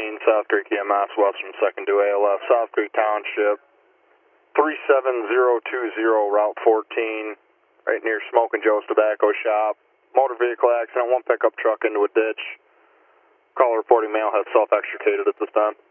South Creek EMS, Western 2nd to ALF, South Creek Township, 37020, Route 14, right near Smoking Joe's Tobacco Shop. Motor vehicle accident, one pickup truck into a ditch. Caller reporting male has self-extricated at this time.